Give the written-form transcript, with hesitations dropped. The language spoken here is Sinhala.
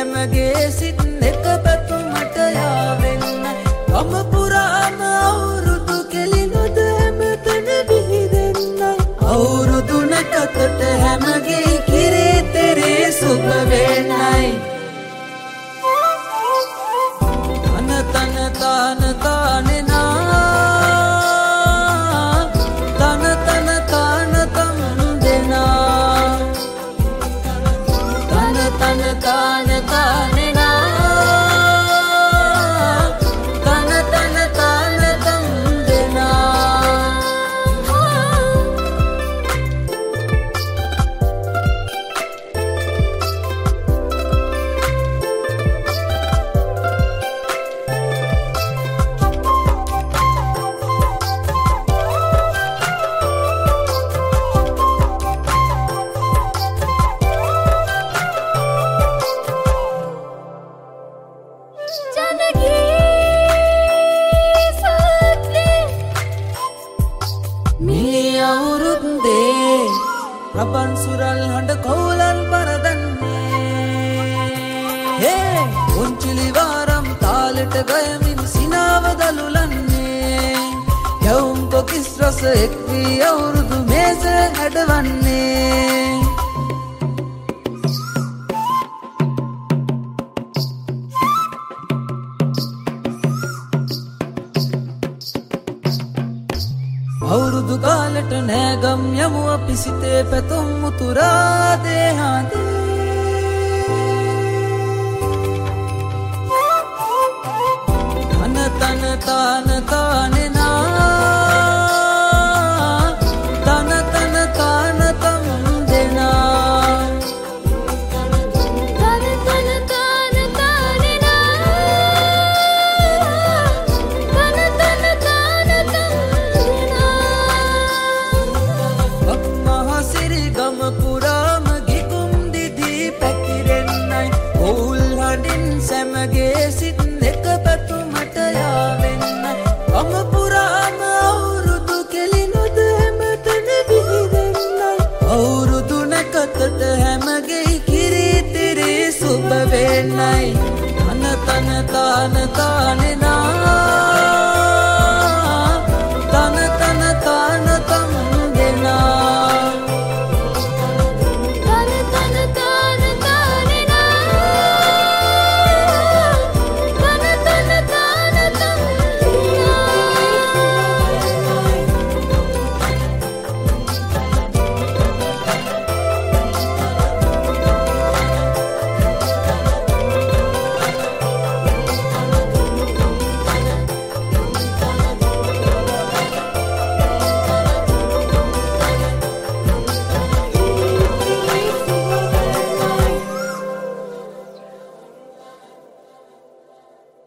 හැමගේ සිත් එක පැතුමට යාවෙන්න ගම පුරාම අවුරුදු කෙලිනොද හැමතැන විහිදෙන්නයි අවුරුදු නැකතට හැමගේ කිරේ තෙරේ සුබ වෙන්නයි තන තන තානෙනා තන තන තාන තම් දෙනා තන තන තාන තානෙනා තන තන තාන තම් දෙනා රබන් සුරල් හඬ කෝලන් පරදන්නේ උන්චිලි වාරම් තාලෙට ගයමින් සිනාව දළුලන්නේ යවුම් කොකිස් රස එක් වී අවුරුදු මේස හැඩවන්නේ අවුරුදු කාලෙට නෑගම් යමු අපි සිතේ පැතුම් මුතුරා දේහාදේ තන තන තාන තානේ